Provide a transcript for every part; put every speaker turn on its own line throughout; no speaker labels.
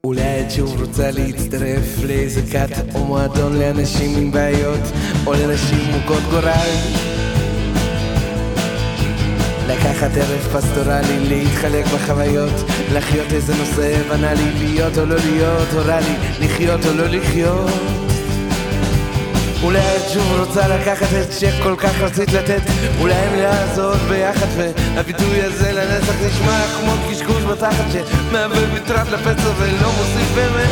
אולי את שוב רוצה להצטרף לאיזה כת או מועדון לאנשים עם בעיות או לנשים מוכות גורל, לקחת ערב פסטורלי, להתחלק בחוויות, לחיות איזה נושא בנאלי, להיות או לא להיות, הורה לי לחיות או לא לחיות. אולי את שוב רוצה לקחת את שכל כך רצית לתת, אולי הם לעזור ביחד והביטוי הזה לנצח נשמע כמו קשקוש בתחת שמהווה מטרד לפצע ולא מוסיף באמת.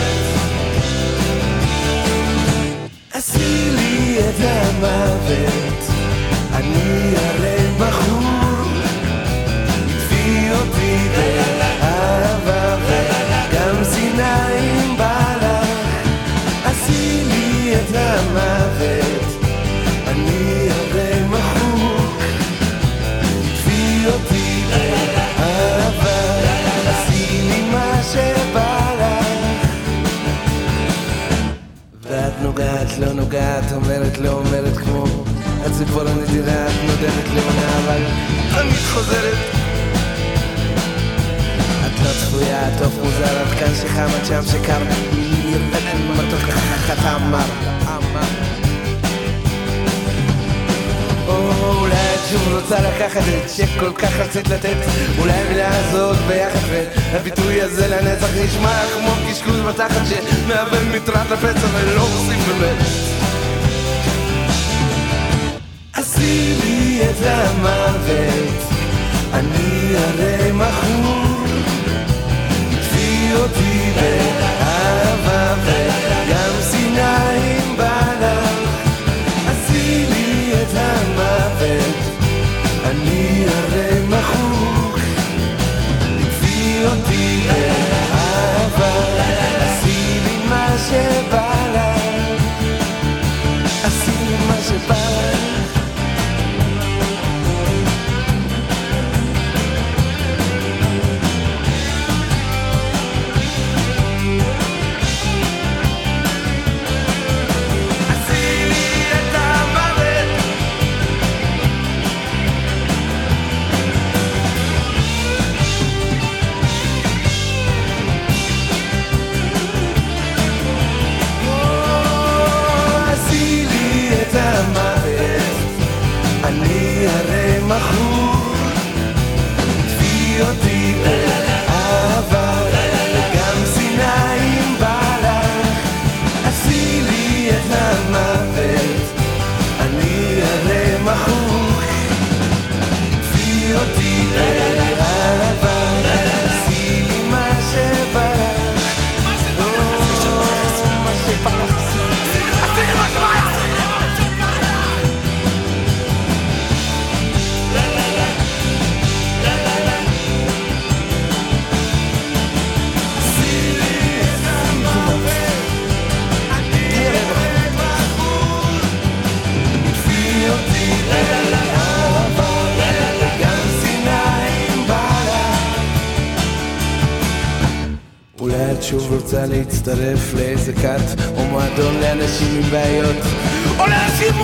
עשי לי את המוות, אני הרי בחור, תפי אותי באהבה וגם סיניים בלך. עשי לי את המוות, אני הרי מחוק, תפי אותי באהבה, עשי לי מה שבא לך. ואת נוגעת, לא נוגעת, אומרת, לא אומרת, כמו הציפור הנדירה, את נודדת לעונה, אבל תמיד חוזרת. את לא צפויה, את אוף מוזר, את כאן שחם, את שם שקר, נראה מתוק ככה אמר. אולי את שוב רוצה לקחת את שכל כך רצית לתת, אולי המילה הזאת ביחד והביטוי הזה לנצח נשמע כמו קשקוש בתחת שמהווה מטרד לפצע ולא עושים באמת. עשי לי את המוות, אני הרי מכור, תפי אותי באהבה וגם סיניים בלך. עשי לי את המוות, אני הרי מכור, תפי אותי באהבה, עשי לי מה שבא לך, עשי לי מה שבא לך. אני הרי מכור, תפי אותי באהבה וגם סיניים בלך. עשי לי את המוות, אני הרי מכור, תפי אותי באהבה, עשי לי מה שבא לך, מה שבא לך. אולי את שוב רוצה להצטרף לאיזה כת או מועדון לאנשים עם בעיות או לאנשים